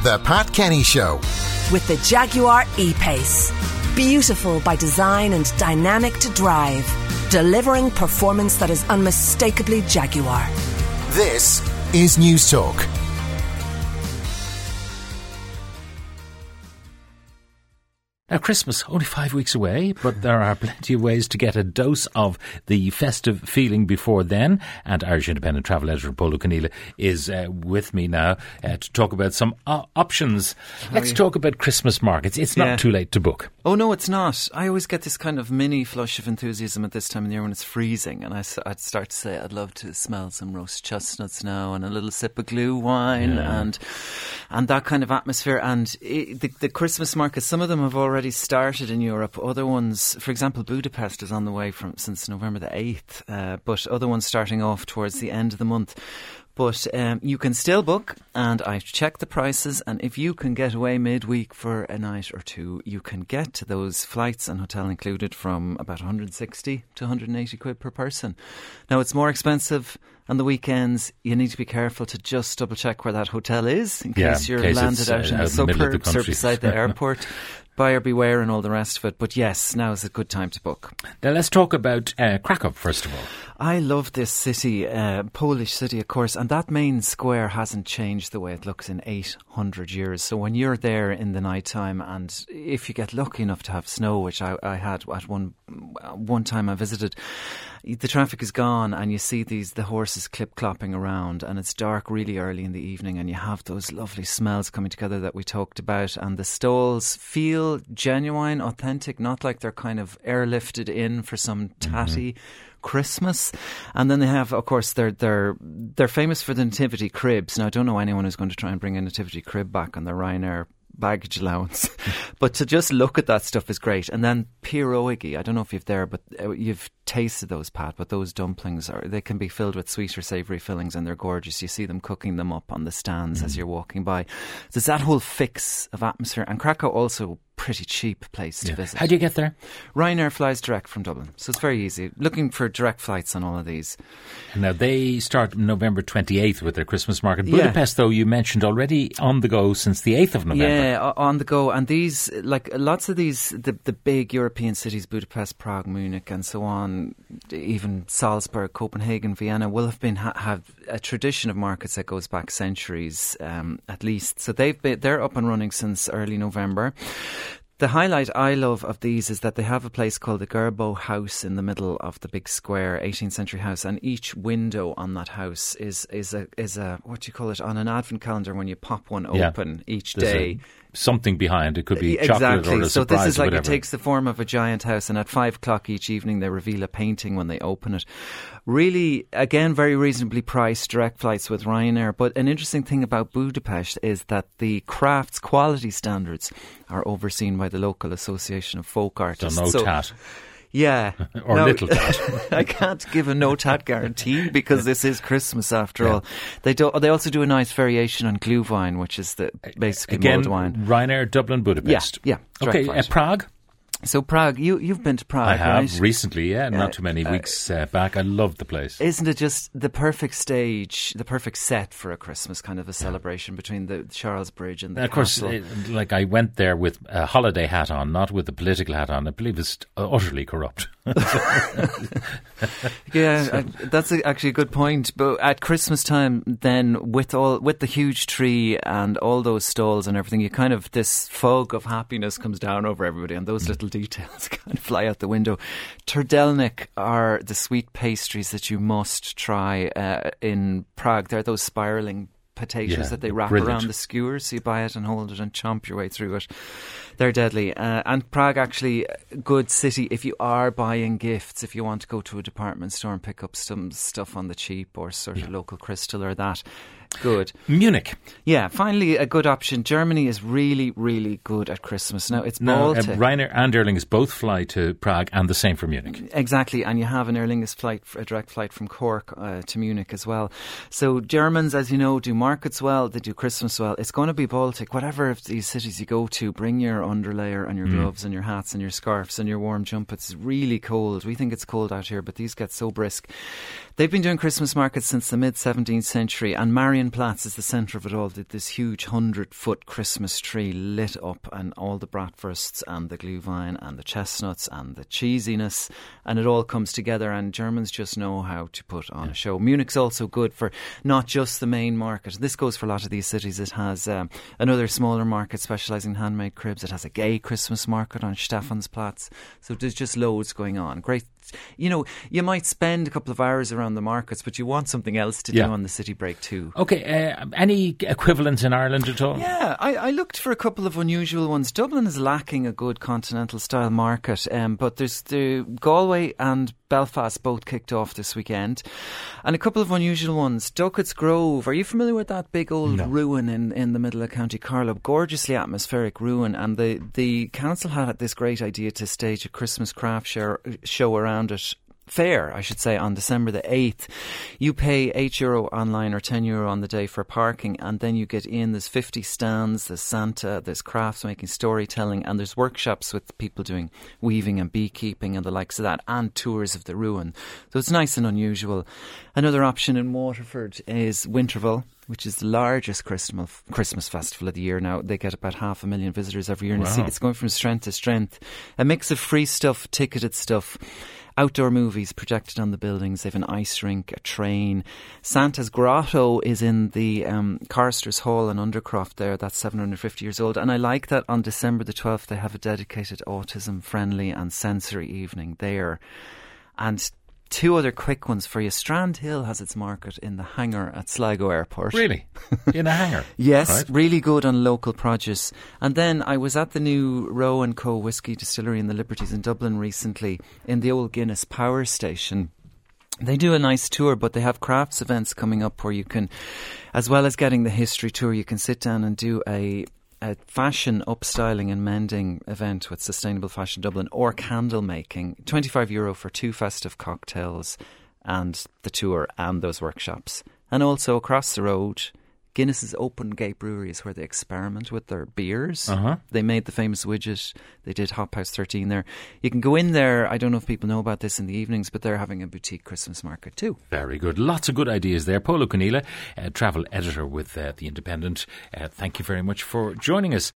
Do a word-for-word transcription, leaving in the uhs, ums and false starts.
The Pat Kenny Show. With the Jaguar E-Pace. Beautiful by design and dynamic to drive. Delivering performance that is unmistakably Jaguar. This is News Talk. Now, Christmas, only five weeks away, but there are plenty of ways to get a dose of the festive feeling before then. And Irish Independent travel editor Polo Canila is uh, with me now uh, to talk about some uh, options. How Let's talk about Christmas markets. It's not Yeah. too late to book. Oh, no, it's not. I always get this kind of mini flush of enthusiasm at this time of the year when it's freezing. And I, s- I'd start to say, I'd love to smell some roast chestnuts now and a little sip of glue wine Yeah. and and that kind of atmosphere. And it, the, the Christmas markets, some of them have already started in Europe. Other ones, for example, Budapest is on the way from since November the eighth. Uh, but other ones starting off towards the end of the month. But um, you can still book, and I've checked the prices, and if you can get away midweek for a night or two, you can get to those flights and hotel included from about one hundred sixty to one hundred eighty quid per person. Now, it's more expensive on the weekends. You need to be careful to just double check where that hotel is in Yeah, case in you're case landed it's, out uh, in out the in the middle of the suburbs or country. beside the airport. Buyer beware and all the rest of it. But yes, now is a good time to book. Now, let's talk about uh, Krakow, first of all. I love this city, uh, Polish city, of course, and that main square hasn't changed the way it looks in eight hundred years. So when you're there in the night time, and if you get lucky enough to have snow, which I, I had at one one time I visited, the traffic is gone and you see these the horses clip-clopping around, and it's dark really early in the evening, and you have those lovely smells coming together that we talked about, and the stalls feel genuine, authentic, not like they're kind of airlifted in for some tatty mm-hmm. Christmas. And then they have, of course, they're they're they're famous for the nativity cribs. Now, I don't know anyone who's going to try and bring a nativity crib back on their Ryanair baggage allowance, but to just look at that stuff is great. And then pierogi, I don't know if you've there, but you've tasted those, Pat, but those dumplings are, they can be filled with sweet or savoury fillings, and they're gorgeous. You see them cooking them up on the stands mm. as you're walking by. There's that whole fix of atmosphere, and Krakow also pretty cheap place to Yeah. visit. How do you get there? Ryanair flies direct from Dublin, so it's very easy. Looking for direct flights on all of these. Now, they start November twenty-eighth with their Christmas market. Yeah. Budapest, though, you mentioned already on the go since the eighth of November. Yeah, o- on the go. And these, like lots of these, the, the big European cities, Budapest, Prague, Munich and so on, even Salzburg, Copenhagen, Vienna, will have been ha- have a tradition of markets that goes back centuries um, at least. So they've been, they're up and running since early November. The highlight I love of these is that they have a place called the Gerbo House in the middle of the big square, eighteenth century house, and each window on that house is is a is a what do you call it, on an advent calendar when you pop one Yeah. open each There's day. a- something behind. It could be Exactly. chocolate or a So surprise this is like or it whatever. takes the form of a giant house, and at five o'clock each evening they reveal a painting when they open it. Really, again, very reasonably priced direct flights with Ryanair. But an interesting thing about Budapest is that the crafts quality standards are overseen by the local association of folk So artists. no tat. Yeah. Or No, little tat. I can't give a no tat guarantee because this is Christmas after Yeah. all. They do. They also do a nice variation on Glühwein, which is the basically Again, mulled wine. Ryanair, Dublin, Budapest. Yeah, yeah, direct Okay, uh, flight. Prague? So Prague, you you've been to Prague, I have right? recently, yeah, not Uh, too many uh, weeks uh, back. I love the place. Isn't it just the perfect stage, the perfect set for a Christmas kind of a celebration between the Charles Bridge and the And of course, castle? uh, like I went there with a holiday hat on, not with the political hat on. I believe it's utterly corrupt. Yeah, uh, that's a, actually a good point. But at Christmas time, then with all with the huge tree and all those stalls and everything, you kind of this fog of happiness comes down over everybody, and those little details kind of fly out the window. Turdelnik are the sweet pastries that you must try uh, in Prague. They're those spiraling potatoes Yeah, that they wrap brilliant. around the skewers, so you buy it and hold it and chomp your way through it. They're deadly. Uh, and Prague, actually, a good city if you are buying gifts, if you want to go to a department store and pick up some stuff on the cheap or sort of local crystal or that. Good. Munich. Yeah, finally a good option. Germany is really, really good at Christmas. Now, it's No, uh, Baltic. Ryanair and Aer Lingus both fly to Prague, and the same for Munich. Exactly, and you have an Aer Lingus flight, a direct flight from Cork uh, to Munich as well. So Germans, as you know, do markets well, they do Christmas well. It's going to be Baltic. Whatever of these cities you go to, bring your underlayer and your Mm. gloves and your hats and your scarves and your warm jumpets. It's really cold. We think it's cold out here, but these get so brisk. They've been doing Christmas markets since the mid-seventeenth century, and Marienplatz is the centre of it all. This huge hundred-foot Christmas tree lit up, and all the bratwursts and the glühwein and the chestnuts and the cheesiness, and it all comes together, and Germans just know how to put on a show. Munich's also good for not just the main market. This goes for a lot of these cities. It has um, another smaller market specialising in handmade cribs. It has a gay Christmas market on Stephansplatz. So there's just loads going on. Great. You know, you might spend a couple of hours around the markets, but you want something else to yeah. do on the city break too. Okay, uh, any equivalents in Ireland at all? Yeah, I, I looked for a couple of unusual ones. Dublin is lacking a good continental style market, um, but there's the Galway and Belfast both kicked off this weekend, and a couple of unusual ones. Duckett's Grove, are you familiar with that big old no. ruin in, in the middle of County Carlow? Gorgeously atmospheric ruin, and the, the council had this great idea to stage a Christmas craft show, show around it. Fair, I should say, on December the eighth. You pay eight euro online or ten euro on the day for parking, and then you get in. There's fifty stands, there's Santa, there's crafts making, storytelling, and there's workshops with people doing weaving and beekeeping and the likes of that, and tours of the ruin. So it's nice and unusual. Another option in Waterford is Winterval, which is the largest Christmas Christmas festival of the year now. They get about half a million visitors every year, and wow. it's going from strength to strength. A mix of free stuff, ticketed stuff, outdoor movies projected on the buildings. They have an ice rink, a train. Santa's Grotto is in the um, Carsters Hall in Undercroft there. That's seven hundred fifty years old. And I like that on December the twelfth they have a dedicated autism-friendly and sensory evening there. And two other quick ones for you. Strand Hill has its market in the hangar at Sligo Airport. Really? In a hangar? Yes, right. Really good on local produce. And then I was at the new Roe and Co Whisky Distillery in the Liberties in Dublin recently, in the old Guinness Power Station. They do a nice tour, but they have crafts events coming up where you can, as well as getting the history tour, you can sit down and do a a fashion upstyling and mending event with Sustainable Fashion Dublin, or candle making. twenty-five euro for two festive cocktails and the tour and those workshops. And also across the road, Guinness's Open Gate Brewery is where they experiment with their beers. Uh-huh. They made the famous widget. They did Hop House thirteen there. You can go in there. I don't know if people know about this in the evenings, but they're having a boutique Christmas market too. Very good. Lots of good ideas there. Paul O'Conneilla, uh, travel editor with uh, The Independent. Uh, thank you very much for joining us.